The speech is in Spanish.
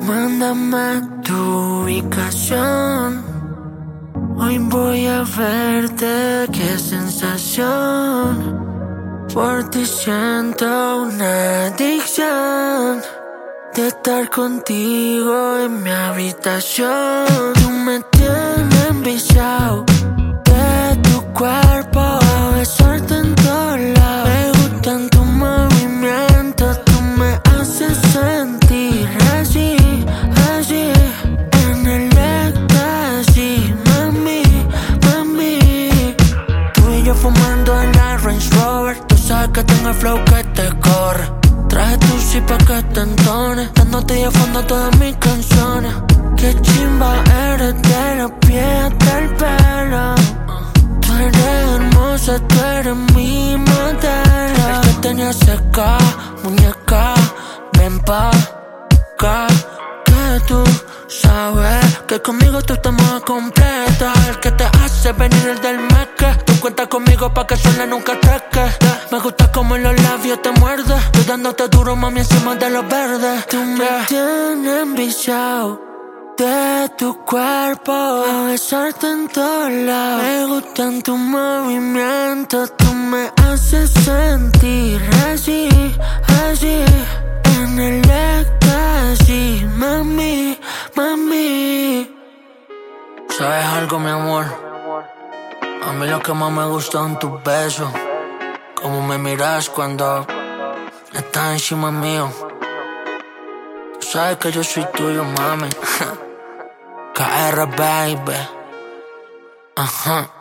Mándame tu ubicación. Hoy voy a verte, qué sensación. Por ti siento una adicción de estar contigo en mi habitación. Tú me tienes enviciado de tu cuerpo, a besarte en todos lados. Me gustan tus movimientos, tú me haces sentir así, así, en el éxtasis, mami, mami. Tú y yo fumando en la Range Rover, tú sabes que tengo el flow que te corre. Traje tu sí pa' que te entones, dándote de fondo todas mis canciones. Qué chimba eres de los pies hasta el pelo. Tú eres hermosa, tú eres mi modelo. El que tenía seca, muñeca, ven pa' acá. Que tú sabes que conmigo tú estás más completa. El que te hace venir el del meque. Tú cuentas conmigo pa' que sola nunca treque. Me gusta como en los labios te muerde. Tú dándote duro, mami, encima de los verdes. Tú me tienes enviciado de tu cuerpo, a besarte en todos lados. Me gustan tus movimientos, tú me haces sentir así, así, en el éxtasis, mami, mami. ¿Sabes algo, mi amor? A mí lo que más me gusta son tus besos. Cómo me miras cuando estás encima mío. Tú sabes que yo soy tuyo, mami. KR, baby. Ajá.